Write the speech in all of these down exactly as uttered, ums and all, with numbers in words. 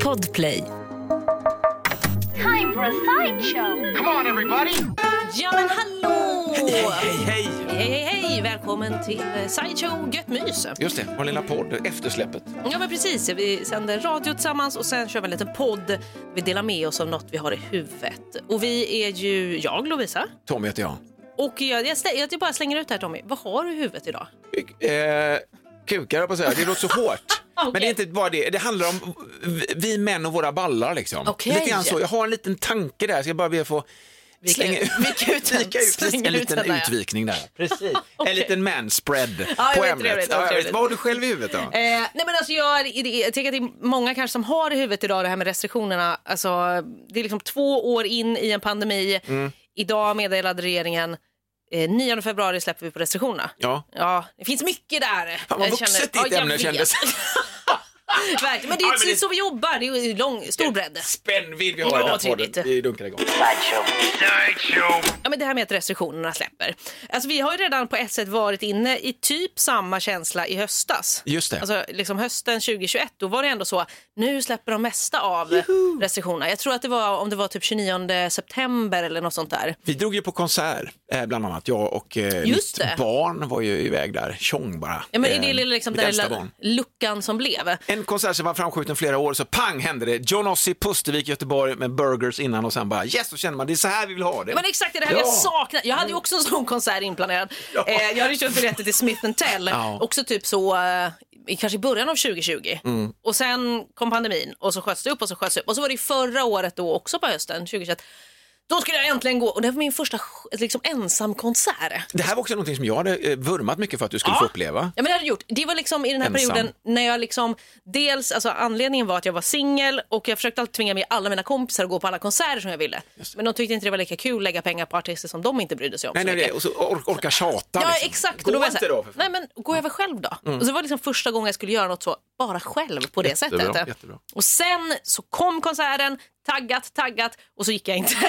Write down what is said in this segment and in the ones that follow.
Podplay. Time for a sideshow. Come on everybody! Ja men hallå! Hej, hej, hej! Hej, hej, hej! Välkommen till Sideshow Gött Mys. Just det, vår lilla podd, eftersläppet. Ja men precis, vi sänder radio tillsammans och sen kör vi en liten podd. Vi delar med oss av något vi har i huvudet. Och vi är ju jag, Lovisa. Tommy heter jag. Och jag, jag, stä- jag bara slänger ut här, Tommy. Vad har du i huvudet idag? Eh, kukar på att säga, det låter så hårt. Okay. Men det är inte bara det, det handlar om vi män och våra ballar liksom. Okay. Lite grann så, jag har en liten tanke där, så jag bara be att få slänga ut, vika ut, vika ut slänga en liten ut den där. utvikning där. Precis. Okay. En liten manspread ja, på vet, ämnet. trevligt, Ja, trevligt. vad har du själv i huvudet då? Eh, nej men alltså jag, jag tänker att det är många kanske som har i huvudet idag det här med restriktionerna. Alltså det är liksom två år in i en pandemi. Mm. Idag meddelade regeringen eh, nionde februari släpper vi på restriktionerna. Ja. Ja, det finns mycket där. Fan vad vuxet ditt ämne kändes. Verkligen, men det är ja, inte men det... så vi jobbar, det är ju lång, stor bredd. Spännvidd vi har ja, i den här trevligt. podden. Vi dunkar igång. Sideshow. Sideshow. Ja, men det här med att restriktionerna släpper. Alltså vi har ju redan på ett sätt varit inne i typ samma känsla i höstas. Just det. Alltså liksom hösten tjugohundratjugoett, då var det ändå så, nu släpper de mesta av Juhu. restriktionerna. Jag tror att det var, om det var typ tjugonionde september eller något sånt där. Vi drog ju på konsert, eh, bland annat jag och eh, mitt det. barn var ju iväg där, tjong bara. Ja, men är det liksom mitt den äldsta lilla barn. luckan som blev? En konsert som var framskjuten flera år, så pang hände det. John Ossie, Pustervik, Göteborg med burgers innan och sen bara, yes, så känner man, det är så här vi vill ha det. Men exakt, det är det här ja. jag saknar. Jag hade ju också en sån konsert inplanerad. Ja. Eh, jag hade köpt biljetter till Smith and Tell. Ja. Också typ så, eh, kanske i början av tjugohundratjugo. Mm. Och sen kom pandemin och så sköts det upp och så sköts det upp. Och så var det förra året då också på hösten, tjugohundratjugoett. Då skulle jag äntligen gå, och det var min första liksom, ensam konsert. Det här var också någonting som jag hade eh, vurmat mycket för att du skulle ja. få uppleva. Ja, men det hade gjort. Det var liksom i den här ensam. perioden när jag liksom, dels, alltså anledningen var att jag var singel och jag försökte alltid tvinga med alla mina kompisar att gå på alla konserter som jag ville. Men de tyckte inte det var lika kul att lägga pengar på artister som de inte brydde sig om. Nej, nej, nej. Och så or- orka tjata. Ja, liksom. exakt. Gå och då inte här, då. För nej, men gå över själv då. Mm. Och så var det liksom första gången jag skulle göra något så, bara själv på det jättebra, sättet. Jättebra. Och sen så kom konserten, taggat, taggat, och så gick jag inte.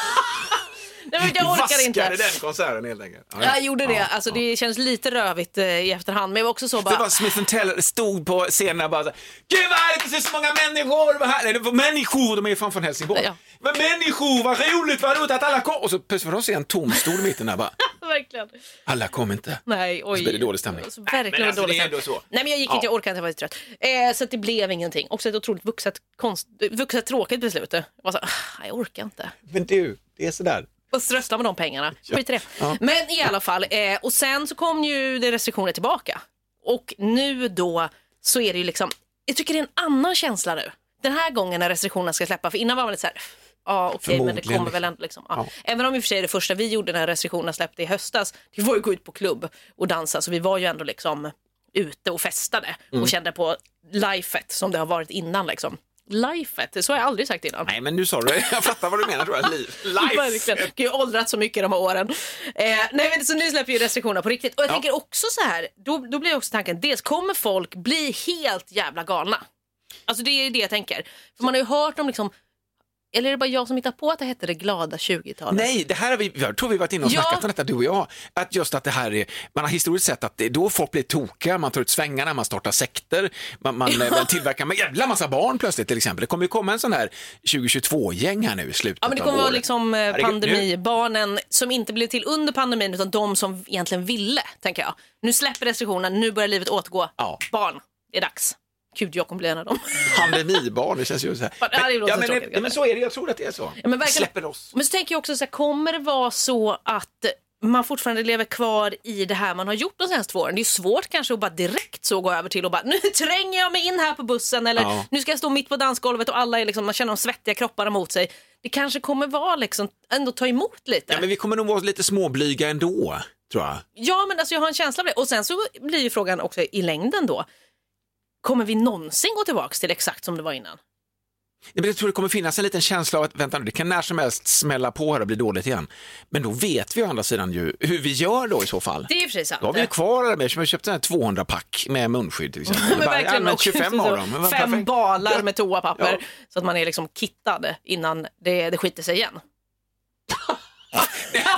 Nej, men jag orkade inte. Vaskade den konserten helt enkelt. Ja, jag gjorde det. Ja, alltså ja. Det känns lite rövigt eh, i efterhand. Men jag var också så bara... Det var Smith and Tell, stod på scenen och bara så, gud vad härligt att se så många människor. Vad här... Nej, det var människor, de är ju fan från Helsingborg. Ja. Men människor, vad roligt, vad roligt att alla kom. Och så plötsligt var de se en tom stol i mitten där bara. Verkligen. Alla kom inte. Nej, oj. Så blev det dålig stämning. Så verkligen men alltså, dålig det är stämning. ändå så. Nej, men jag gick Ja. inte, jag orkade inte, jag var trött. Eh, så att det blev ingenting. Också ett otroligt vuxet, konst, vuxet tråkigt beslut. Jag var så, ah, jag orkar inte. Men du, det är sådär. Och strösta med de pengarna. Ja. Skit i det. Ja. Men i alla fall. Eh, och sen så kom ju det restriktioner tillbaka. Och nu då så är det ju liksom... Jag tycker det är en annan känsla nu. Den här gången när restriktionerna ska släppa. För innan var man lite så här... Ja, okej, okay, men det kommer väl ändå liksom... Ja. Ja. Även om i och för sig det första vi gjorde när restriktionerna släppte i höstas, det var ju gå ut på klubb och dansa. Så vi var ju ändå liksom ute och festade. Mm. Och kände på lifet som det har varit innan liksom. Lifet, så har jag aldrig sagt innan. Nej, men nu sa du, jag fattar vad du menar, tror jag. Life. Verkligen, jag har ju åldrat så mycket de här åren. Eh, nej, men så nu släpper ju restriktioner på riktigt. Och jag ja. tänker också så här, då, då blir också tanken, dels kommer folk bli helt jävla galna. Alltså det är ju det jag tänker. För man har ju hört om liksom, eller är det bara jag som hittar på att det hette det glada tjugotalet? Nej, det här har vi, jag tror vi varit inne och snackat ja. om detta, du och jag. Att just att det här är, man har historiskt sett att det, då folk blir tokiga, man tar ut svängarna, man startar sekter, man, man, ja. man tillverkar en jävla massa barn plötsligt till exempel. Det kommer ju komma en sån här tjugohundratjugotvå-gäng här nu i slutet. Ja, men det kommer vara liksom eh, pandemibarnen som inte blev till under pandemin utan de som egentligen ville, tänker jag. Nu släpper restriktionerna, nu börjar livet återgå. Ja. Barn, det är dags. Gud, jag kommer bli en av dem. Pandemibarn, det känns ju så här. Men, ja, ja, men, tråkigt, men, men så är det, jag tror att det är så. Ja, men släpper oss. Men så tänker jag också så här, kommer det vara så att man fortfarande lever kvar i det här man har gjort de senaste två åren? Det är svårt kanske att bara direkt så gå över till och bara, nu tränger jag mig in här på bussen eller ja. nu ska jag stå mitt på dansgolvet och alla är liksom, man känner de svettiga kropparna mot sig. Det kanske kommer vara liksom, ändå ta emot lite. Ja, men vi kommer nog vara lite småblyga ändå, tror jag. Ja, men alltså jag har en känsla av det. Och sen så blir ju frågan också i längden då, kommer vi någonsin gå tillbaka till exakt som det var innan? Men jag tror det kommer finnas en liten känsla av att vänta nu, det kan när som helst smälla på här och bli dåligt igen. Men då vet vi å andra sidan ju hur vi gör då i så fall. Det är ju precis sant. Då har vi kvar det med, som vi köpt en här tvåhundra-pack med munskydd till exempel. Men verkligen, bara, tjugofem av dem. Men fem balar med toapapper ja. Så att man är liksom kittad innan det, det skiter sig igen.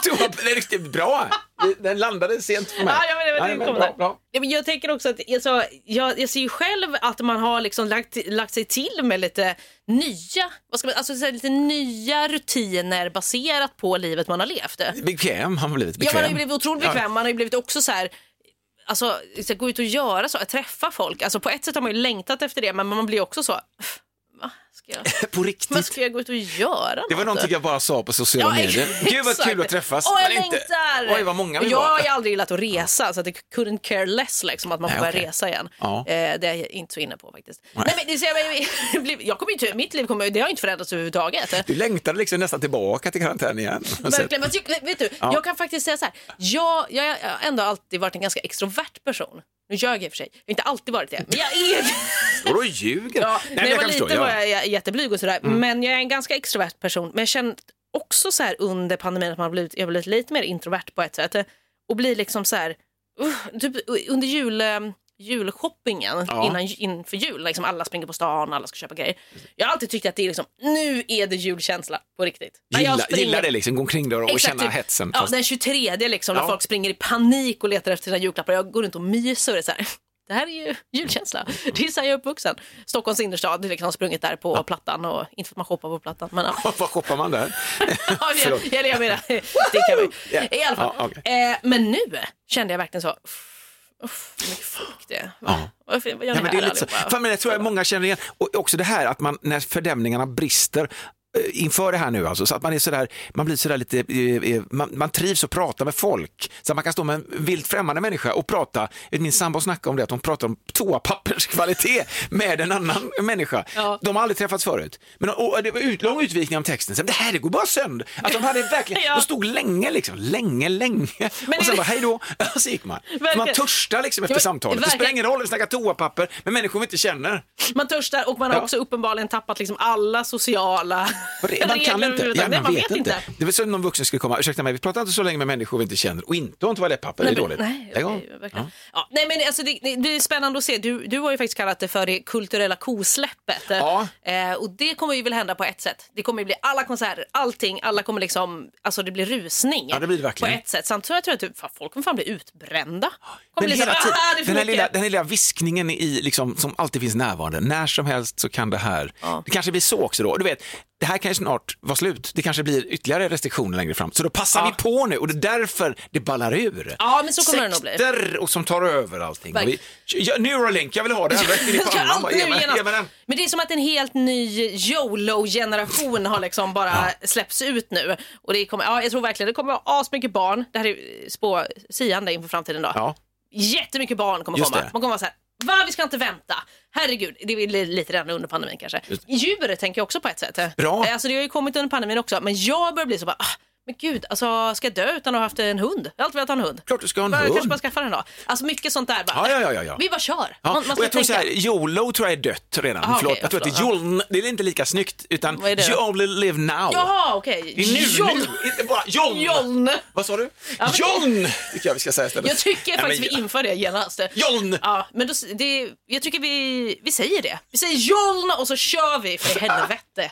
Det är riktigt bra. Den landade sent för mig. Ja, jag, vet, Nej, men, men bra, bra. Ja, men jag tänker också att alltså, jag, jag ser ju själv att man har liksom lagt, lagt sig till med lite nya, vad ska man, alltså, så här, lite nya rutiner baserat på livet man har levt. Bekväm, han har blivit bekväm. Ja, man har ju blivit otroligt bekväm. Ja. Man har ju blivit också så här, alltså, så gå ut och göra så, att träffa folk. Alltså på ett sätt har man ju längtat efter det, men man blir också så, va? Ska jag, på riktigt. vad ska jag gå ut och göra? Det var någonting jag bara sa på sociala Ja, medier. Gud vad kul att träffas. Åh, jag men inte. längtar! Oj, vad många vi jag var. har ju aldrig gillat att resa, så att det couldn't care less liksom, att man får Nej, börja okej. resa igen. Ja. Eh, det är jag inte så inne på faktiskt. Nej. Nej, men det, så jag, jag kommer ju, mitt liv kommer, det har inte förändrats överhuvudtaget. Du längtade liksom nästan tillbaka till karantän igen. Verkligen, men jag, vet du, Ja. jag kan faktiskt säga så här. Jag, jag har ändå alltid varit en ganska extrovert person. Nu ljög jag i och för sig. Jag har inte alltid varit det. Men jag är... Och då ljuger. Ja, Nej, när jag var kan liten förstå, var ja. jag jätteblyg och sådär. Mm. Men jag är en ganska extrovert person. Men jag känner också så här under pandemin att man har blivit, jag har blivit lite mer introvert på ett sätt. Och blir liksom så här... Uh, typ under jul... julshoppingen Ja. innan, inför jul. Liksom alla springer på stan, alla ska köpa grejer. Jag har alltid tyckt att det är liksom, nu är det julkänsla på riktigt. När jag Gilla, springer- gillar det liksom, gå omkring där och Exakt, känna typ. hetsen. Ja, Fast... den tjugotredje liksom, Ja. när folk springer i panik och letar efter sina julklappar. Jag går runt och myser och är så här. Det här är ju julkänsla. Det är så här jag är uppvuxen. Stockholms innerstad, liksom har sprungit där på ja. plattan och inte för att man shoppar på plattan. Men, ja. Vad shoppar man där? ja, jag, jag, jag menar, det kan vi. Yeah. I alla fall. Ja, okay. eh, men nu kände jag verkligen så, uff, hur mycket folk det är. Ja. Varför gör ni Ja, men det är här lite så. allihopa? Fan, men jag tror att många känner igen, och också det här att man, när fördämningarna brister eh, inför det här nu alltså, så att man är sådär, man blir sådär lite, eh, eh, man, man trivs och pratar med folk, så att man kan stå med en vilt främmande människa och prata. Min sambo snackade om det, att hon pratar om toapapperskvalitet med en annan människa. Ja. De har aldrig träffats förut. Men och, och det var ut, lång utvikning om texten, så det här det går bara sönder. Att de hade verkligen, Ja. de stod länge liksom, länge, länge. Men och sen det- bara hej då, och så gick man. För man Verkligen. törstar liksom efter Ja, men samtalet. Det spelar verkligen. ingen roll att snacka toapapper med människor vi inte känner. Man törstar och man har Ja. också uppenbarligen tappat liksom alla sociala Och det, man kan inte, ja, Nej, man vet inte. Det var så att någon vuxen skulle komma, ursäkta mig, vi pratar inte så länge med människor vi inte känner och inte har toalettpapper, det är Nej, dåligt. Nej, Lägg av. okej, verkligen. Ja. Nej, men alltså, det, det, det är spännande att se. Du, du har ju faktiskt kallat det för det kulturella kosläppet. Ja. Eh, och det kommer ju väl hända på ett sätt. Det kommer ju bli alla konserter, allting, alla kommer liksom, alltså det blir rusning. Ja, det blir det verkligen. På ett sätt. Samtidigt tror jag att typ, fan, folk kommer fan bli utbrända. Kommer Men bli så, hela "Ah, tiden, det är för den, här mycket." lilla, den här lilla viskningen i, liksom, som alltid finns närvarande, när som helst så kan det här, Ja. det kanske blir så också då, du vet, det här kan ju snart vara slut, det kanske blir ytterligare restriktioner längre fram, så då passar Ja. vi på nu och det är därför det ballar ur. Ja, men så kommer det nog bli. Sekter och som tar över allting. Och vi, Verkligen. ja, Neuralink, jag vill ha det här rätt in i Jag ska pannan. Bara, aldrig ge mig- genast. ge mig den. Men det är som att en helt ny YOLO-generation har liksom bara släppts ut nu. Och det kommer, ja, jag tror verkligen det kommer vara asmycket barn. Det här är spå siande inför framtiden då. Ja. Jättemycket barn kommer Just komma. det. Man kommer vara så här, va, vi ska inte vänta. Herregud, det är li- lite redan under pandemin kanske. Djur tänker jag också på ett sätt. Bra. Alltså det har ju kommit under pandemin också. Men jag börjar bli så bara, ah, men gud, alltså ska jag dö utan att ha haft en hund? Jag har alltid velat ha en hund. Klart du ska ha en Bara, hund. kanske bara skaffa den då. Alltså mycket sånt där bara. Ja, ja, ja, ja. Vi bara kör. Ja, Man, man och ska jag tror så tänka. här, YOLO tror jag är dött redan. Aha, förlåt, okej, jag tror att det är förlåt, YOLN, det är inte lika snyggt, utan Vad är det då? You only live now. Jaha, okej. Det är nu, Joln. nu, inte bara YOLN. Joln. Vad sa du? Ja, men- YOLN, tycker jag vi ska säga istället. Jag tycker Nej, faktiskt men- vi inför det genast. YOLN. Ja, men då, det, jag tycker vi, vi säger det. Vi säger joln och så kör vi för helvete.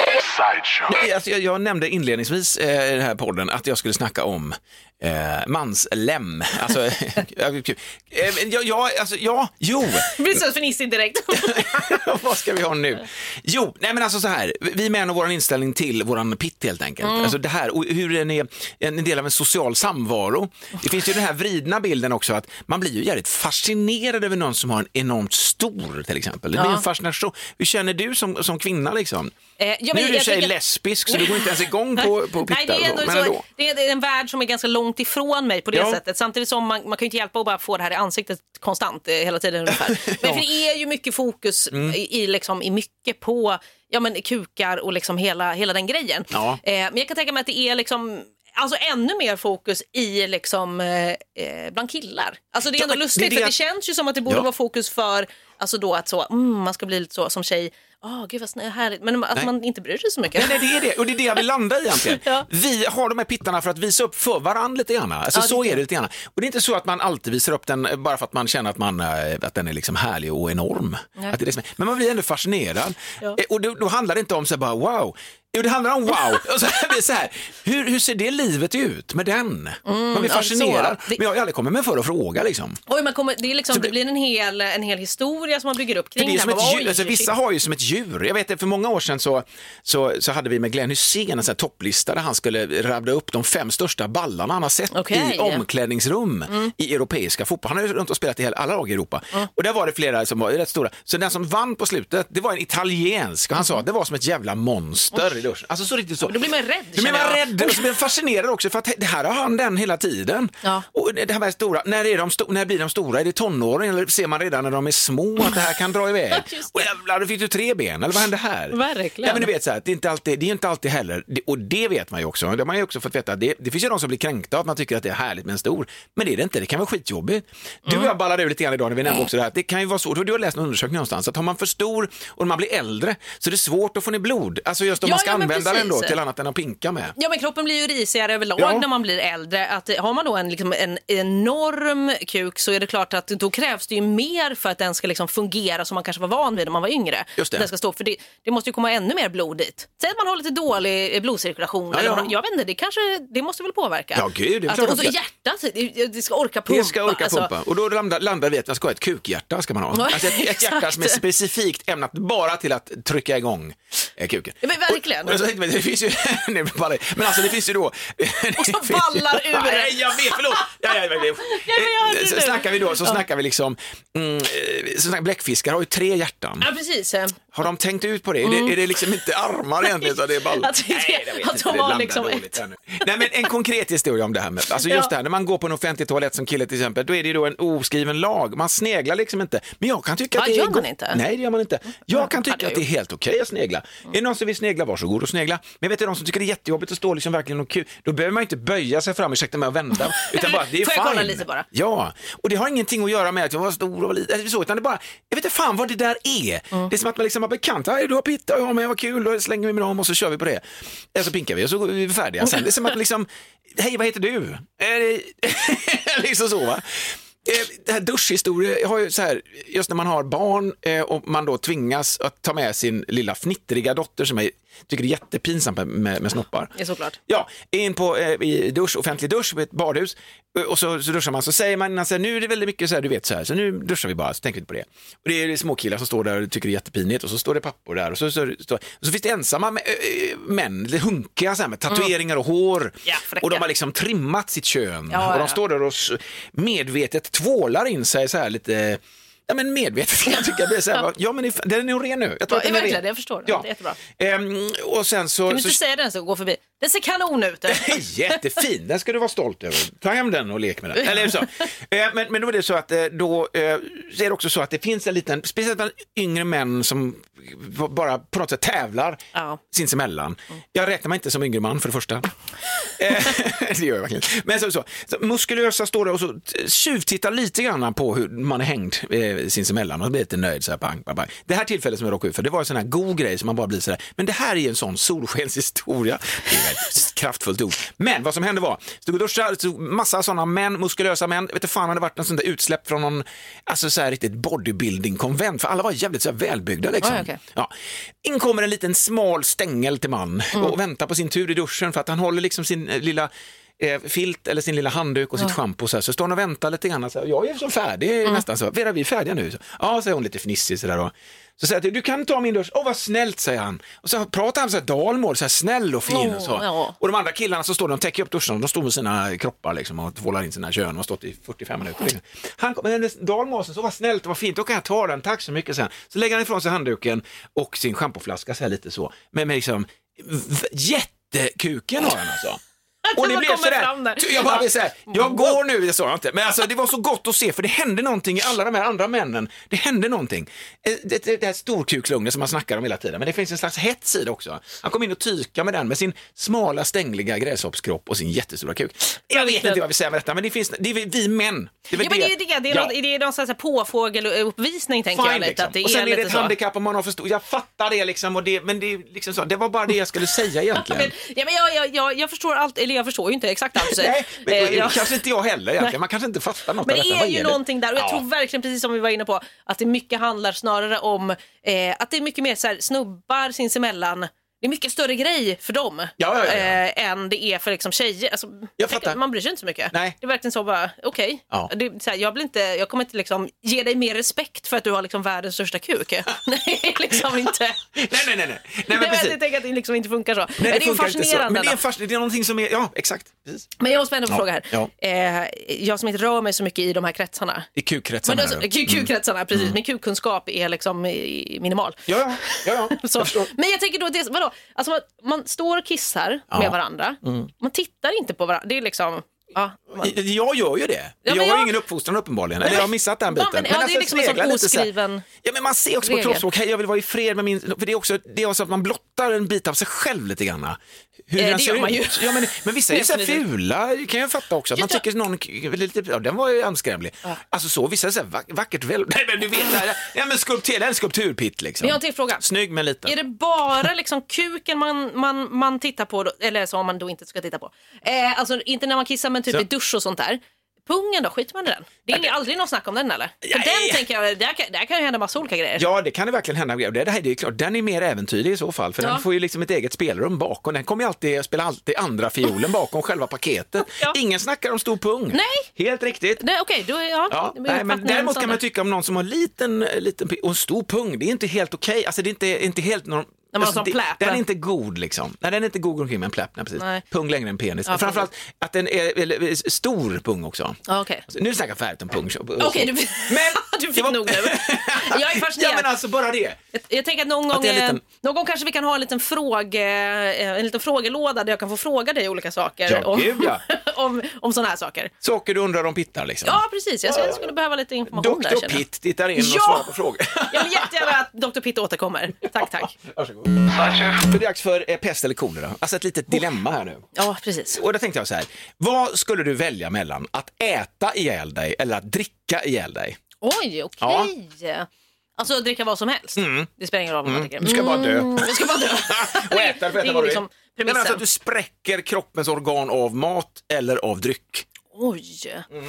Nej, alltså, jag, jag nämnde inledningsvis eh, i den här podden att jag skulle snacka om eh, manslem. Alltså, eh, ja, ja, alltså, ja, jo. Det blir så fnissigt direkt. Vad ska vi ha nu? Jo, nej men alltså så här, vi män och vår inställning till våran pitt helt enkelt. Mm. Alltså det här, och hur den är en del av en social samvaro. Det finns ju den här vridna bilden också att man blir ju jävligt fascinerad över någon som har en enormt stor till exempel. Det blir Ja. en fascination. Hur känner du som, som kvinna liksom? Eh, ja, men Nu är du jag tjej tycker- lesbisk så du går inte ens igång på, på pittar. Nej, det är, och så, ändå men så, ändå. det är en värld som är ganska långt ifrån mig på det Ja. sättet. Samtidigt som man, man kan ju inte hjälpa att bara få det här i ansiktet konstant eh, hela tiden ungefär. Men Ja. för det är ju mycket fokus Mm. i, i, liksom, i mycket på ja, men, kukar och liksom hela, hela den grejen. Ja. Eh, men jag kan tänka mig att det är liksom alltså ännu mer fokus i liksom eh, eh, bland killar. Alltså det är Ja, ändå men lustigt det är det för jag- det känns ju som att det borde Ja. vara fokus för alltså då att så, mm, man ska bli lite så som tjej. Åh, oh, gud vad snö, härligt. Men att Nej. man inte bryr sig så mycket. Nej, nej, det är det. Och det är det jag vill landa i egentligen. Ja. Vi har de här pittarna för att visa upp för varandra lite grann. Alltså Ja, det så är är det. det lite grann. Och det är inte så att man alltid visar upp den bara för att man känner att, man, eh, att den är liksom härlig och enorm. Nej. Att det är det som är. Men man blir ändå fascinerad. Ja. Eh, Och då, då handlar det inte om så här bara wow. Jo, det handlar om wow. Och så här, så här, hur, hur ser det livet ut med den? Mm, man blir fascinerad. Alltså, det... Men jag har aldrig kommit med för att fråga liksom. Oj, man kommer, det, är liksom, det blir en hel, en hel historia som man bygger upp kring. Det är som det ett djur, alltså, vissa har ju som ett djur. Jag vet, för många år sedan så, så, så hade vi med Glenn Hysén en sån här topplista där han skulle rabbla upp de fem största ballarna han har sett okay. i omklädningsrum mm. i europeiska fotboll. Han har ju runt och spelat i hela, alla lag i Europa. Mm. Och där var det flera som var rätt stora. Så den som vann på slutet, det var en italiensk. Och han sa, det var som ett jävla monster i duschen. Alltså så riktigt så. Då blir man rädd. Då blir man rädd och så blir man fascinerad också för att det här har han den hela tiden. Ja. Och det här är stora, när, är de sto- när blir de stora? Är det tonåring eller ser man redan när de är små att det här kan dra iväg? Och jävlar, då fick du tre ben, eller vad hände här? Verkligen. Ja, men du vet så här, det är inte alltid, det är inte alltid heller, det, och det vet man ju också. Det har man ju också fått veta, det, det finns ju de som blir kränkta att man tycker att det är härligt med en stor, men det är det inte, det kan vara skitjobbigt. Du och mm. jag ballade ur lite grann idag när vi nämnde också det här, det kan ju vara så, du har läst en undersökning någonstans, att har man för stor och man blir äldre så är det svårt att få ner blod, alltså just om ja, man ska ja, använda den då till annat än att pinka med. Ja, men kroppen blir ju risigare överlag ja. när man blir äldre, att har man då en, liksom, en enorm kuk så är det klart att då krävs det ju mer för att den ska liksom fungera som man kanske var van vid när man var yngre. Just det. Den ska stå, för det, det måste ju komma ännu mer blod dit. Säg att man har lite dålig blodcirkulation ja, eller ja. Man, jag vet inte, det kanske det måste väl påverka. Ja, gud, det är att, klart. Och så hjärtat, det, det ska orka pumpa. Det ska orka pumpa. Alltså. Och då landar, landar vi att man ska ha ett kukhjärta ska man ha. Alltså ett, ett hjärta som är specifikt ämnat bara till att trycka igång eh, kuken. Ja, men verkligen. Och, och så, det finns ju men alltså det finns ju då och så ballar ur. Nej, jag vet, förlåt. Ja, ja, ja, ja. Så snackar vi då, så snackar vi liksom mm, så snackar bläckfiskar har ju tre hjärtan. Ja, precis. Har de tänkt ut på det? Mm. Är, det är det liksom inte armar egentligen så det är ballar? Alltså, det, Nej, jag vet att de har liksom ett... Nej, men en konkret historia om det här med, alltså just ja. det här, när man går på en offentlig toalett som kille till exempel, då är det ju då en oskriven lag. Man sneglar liksom inte. Men jag kan tycka Va, att det är... gör man inte? Nej, det gör man inte. Jag kan tycka att det är helt okej okay att snegla. Mm. Är det någon som vill snegla, varsågod och snegla. Men vet du, de som tycker det är jättejobbigt att stå liksom verkligen och kul, då behöver man inte böja sig fram, ursäkta mig, och vända. Utan bara, det är Får jag kolla fine. lite bara? Ja, och det har ingenting att göra med att jag var stor och var liten, så, utan det bara, jag vet inte fan vad det där är. Mm. Det är som att man liksom har bekant, hej du har pitta, ja men vad kul, då slänger vi med dem och så kör vi på det. Eller så pinkar vi och så är vi färdiga sen. Det är som att liksom, hej vad heter du? liksom så va? Det här duschhistorien, jag har ju så här, just när man har barn och man då tvingas att ta med sin lilla fnittriga dotter som är, tycker det är jättepinsamt med, med snoppar. Det är såklart. Ja, in på eh, i dusch, offentlig dusch på ett badhus och så, så duschar man, så säger man alltså, nu är det väldigt mycket så här, du vet så här, så nu duschar vi bara, så tänker vi inte på det. Och det är det små killar som står där och tycker det är jättepinigt och så står det pappor där och så, så, så, och så finns det ensamma med, äh, män, det hunkiga så här, med tatueringar och hår ja, och de har liksom trimmat sitt kön ja, och de ja. står där och medvetet tvålar in sig så här lite... Ja, men medvetet, jag tycker det är så här, ja men den är nog ren nu. Jag tror ja, att den är verkligen, ren. Jag förstår det, ja. det är jättebra. Ehm, och sen så... Kan du inte så... säga den så går förbi? Den ser kanon ut. Jättefin, den ska du vara stolt över. Ta hem den och lek med den. Eller så. Ehm, men, men då är det så att då eh, så är det också så att det finns en liten, speciellt bland yngre män som bara på något sätt tävlar ja. sinsemellan. Mm. Jag räknar mig inte som yngre man för det första. Det gör jag verkligen. Men så, så, så muskulösa står där och så tjuvtittar lite grann på hur man är hängd eh, sinsemellan och blir lite nöjd så här, bang, bang, bang. Det här tillfället som jag råkade ut för, det var en sån här god grej som man bara blir så där. Men det här är en sån solskenshistoria. Det är ett kraftfullt ord. Men vad som hände var, stod och duschade, så massa sådana män, muskulösa män, vet du fan, hade varit en sån där utsläpp från någon, alltså så här riktigt bodybuilding-konvent, för alla var jävligt så här välbyggda liksom. Oh, okay. Ja. In kommer en liten smal stängel till man mm. och väntar på sin tur i duschen för att han håller liksom sin eh, lilla eh, filt eller sin lilla handduk och sitt ja. shampoo så här, så står han och väntar lite grann så här, jag är så färdig mm. nästan så. Vera, vi är färdiga nu. Så, ja, säger hon lite fnissig så där då. Så säger jag, du kan ta min dusch. Åh, vad snällt, säger han. Och så pratar han så här dalmål, så här snäll och fin oh, och så. Ja. Och de andra killarna så står de och täcker upp duschen, de står med sina kroppar liksom och tvålar in sina kön och har stått i fyrtiofem minuter. Liksom. Han kommer, men dalmåsen, så vad snällt och vad fint, då kan jag ta den, tack så mycket sen. Så lägger han ifrån sig handduken och sin schampoflaska så här lite så. Men med liksom, v- jättekuken har han alltså. Och det blev så där. Jag bara så här, jag går nu, det sa jag inte. Men alltså det var så gott att se, för det hände någonting i alla de här andra männen. Det hände någonting. Det, det, det här storkukslugnet som man snackar om hela tiden. Men det finns en slags hett sida också. Han kom in och tyka med den med sin smala stängliga gräshoppskropp och sin jättestora kuk. Jag vet inte vad jag vill säga med detta, men det finns, det är vi män. Det är ja, men det är det. Det är, ja. någon, det är någon slags påfågeluppvisning, tänker Fine, jag lite. Liksom. Att det och sen är, är det ett så. handikapp om man har förstått. Jag fattar det liksom, och det, men det är liksom så. Det var bara det jag skulle säga egentligen. men, ja, men jag, jag, jag, jag förstår allt, eller jag förstår ju inte exakt allt. Nej, men eh, jag... kanske inte jag heller egentligen. Man kanske inte fattar något men av det detta. är ju är någonting där, och jag ja. tror verkligen, precis som vi var inne på, att det mycket handlar snarare om eh, att det är mycket mer så här, snubbar sinsemellan. det är mycket större grej för dem ja, ja, ja, ja. Eh, än det är för liksom tjejer. Alltså, jag fattar. Man bryr sig inte så mycket. Nej. Det är verkligen så bara, okej. Okay. Ja. Jag, jag kommer inte liksom ge dig mer respekt för att du har liksom världens största kuk. Nej, liksom inte. nej, nej, nej. nej. nej men jag tänker att det liksom inte funkar så. Nej, det, det det är fascinerande. Men det är, fast, det är någonting som är, ja, exakt. Precis. Men jag måste ändå ja. fråga här. Ja. Eh, jag som inte rör mig så mycket i de här kretsarna. I kukkretsarna. Men alltså, kukkretsarna, mm. precis. Mm. Min kukkunskap är liksom minimal. Ja, ja, ja. så. Jag men jag tänker då, det, vadå? Alltså man, man står och kissar ja. med varandra. Mm. Man tittar inte på varandra. Det är liksom... Ja, man... Jag gör ju det. Ja, jag har jag... ingen uppfostran uppenbarligen. Eller jag har missat den biten. Ja, men, ja, men det är alltså, liksom en sån oskriven... Ja, men man ser också regel. På kroppsspråk, hej, jag vill vara i fred med min... För det är också, det är också att man blottar en bit av sig själv lite grann. Hur eh, den det ser gör man ju. Ja, men, men vissa är så här fula, kan jag fatta också. Att man tycker någon... Lite, ja, den var ju anskrämlig. Ja. Alltså så, vissa är så här vack, vackert väl... Nej, men du vet det här. Ja, men skulptur, en skulpturpitt liksom. Men jag har en till fråga. Snygg men liten. Är det bara liksom kuken man, man, man tittar på, eller som man då inte ska titta på? Eh, alltså inte när man kissar, men typ så. I dusch och sånt där. Pungen då, skiter man i den? Det är ja, aldrig någon snack om den eller? För ja, den ja. tänker jag, där kan, där kan ju hända massa olika grejer. Ja, det kan det verkligen hända grejer. Det, det, här, det är klart, den är mer äventyrlig i så fall. För ja. den får ju liksom ett eget spelrum bakom. Den kommer ju alltid spela alltid andra fiolen bakom själva paketet. Ja. Ingen snackar om stor pung. Nej. Helt riktigt. Nej, okej, okay, då ja. ja nej, men däremot kan man tycka om någon som har liten, liten och en stor pung. Det är inte helt okej. Okay. Alltså det är inte, inte helt norm- Alltså, det, den är inte god liksom. Nej, den är inte god omkring med en pläpp, nej, precis. Nej. Pung längre än penis. Ja, framförallt att den är, är, är stor pung också. Ja, okay. Alltså, nu snackar jag färdigt om pung. Okej, okay, du, men, du fick var... nog nu. Jag är fascinerad. Ja, men alltså bara det. Jag, jag tänker att någon gång, att liten... någon gång kanske vi kan ha en liten, fråge, en liten frågelåda där jag kan få fråga dig olika saker. Ja, om, gud, ja. om, om sådana här saker. Saker du undrar om pittar liksom. Ja, precis. Jag, jag skulle behöva lite information doktor där. doktor Pitt tittar in och ja! svarar på frågor. Jag vill jättegärna att doktor Pitt återkommer. Tack, tack. Varsågod. Det är dags för eh, pest eller kolera. Alltså ett litet dilemma här nu. Ja, precis. Och då tänkte jag så här. Vad skulle du välja mellan att äta ihjäl dig eller att dricka ihjäl dig? Oj, okej. Okay. Ja. Alltså dricka vad som helst. Mm. Det spelar ingen roll vad man dricker. Du ska bara dö. Mm, du ska bara dö. Och äta för att äta vad du liksom vill. Men alltså att du spräcker kroppens organ av mat eller av dryck. Oj. Mm.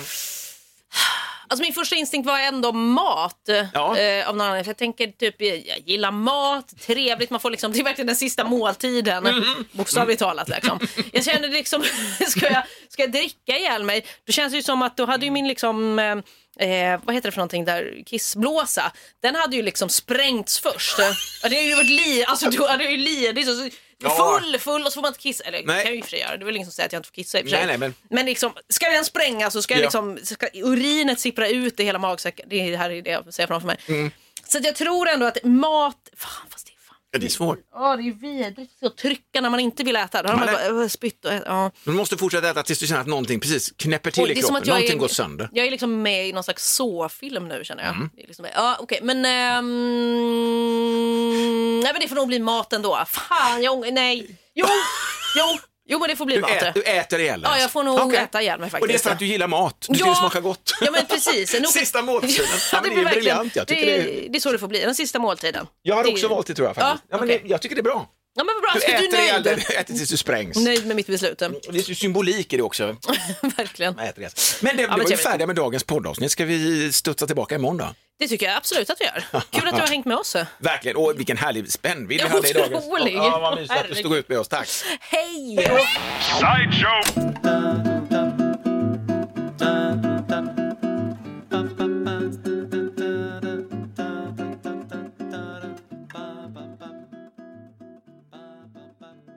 Alltså min första instinkt var ändå mat ja. eh, av någon annan. Jag tänker typ, jag gillar mat, trevligt, man får liksom, det är verkligen den sista måltiden, mm. bokstavligt talat liksom. Jag kände liksom, ska jag, ska jag dricka ihjäl mig? Då känns det ju som att då hade ju min liksom, eh, vad heter det för någonting där, kissblåsa, den hade ju liksom sprängts först. Ja, det hade ju varit li, alltså då hade ju li, det är så full, full och så får man inte kissa. Eller nej. Kan jag ju för sig göra. Det är väl ingen som säger att jag inte får kissa i för sig. Nej, nej, men... men liksom, ska den spränga så ska, ja. liksom, ska urinet sippra ut i hela magsäcken. Det är det här är det jag säger framför mig. Mm. Så att jag tror ändå att mat... Fan, fast det är fan... Ja, det är svårt. Ja, det är vidrigt att trycka när man inte vill äta. Då har man bara äh, spytt och äta. Ja. Du måste fortsätta äta tills du känner att någonting precis knäpper till i kroppen. Någonting är, går sönder. Jag är liksom med i någon slags så-film nu, känner jag. Mm. Det är liksom, ja, okej. Okay. Men... Ähm... Nej, men det får nog bli maten då. Fan, jag... Nej. Jo, jo. Jo, men det får bli du mat. Ä, du äter ihjäl dig? Ja, jag får nog okay. äta ihjäl mig faktiskt. Och det är för att du gillar mat. Du ja. Ska smaka gott. Ja, men precis. Nog... Sista måltiden. Ja, men det är briljant. Jag tycker det, är... det, är... det är så det får bli. Den sista måltiden. Jag har det... också valt det, tror jag faktiskt. Ja, ja, men okay. det, jag tycker det är bra. Ja, men bra. Du Ska äter du nöjd? ihjäl dig. Du äter tills du sprängs. Nöjd med mitt beslut. Det är ju symbolik i det också. Verkligen. Men det, ja, det var ju färdiga med dagens poddavsnitt. Ska vi studsa tillbaka imorgon då? Det tycker jag absolut att vi gör. Kul att du har hängt med oss. Verkligen, och vilken härlig spännvidd vi hade i dagens. Otrolig. Ja, vad mysigt att du stod ut med oss, tack. Hej! Sideshow!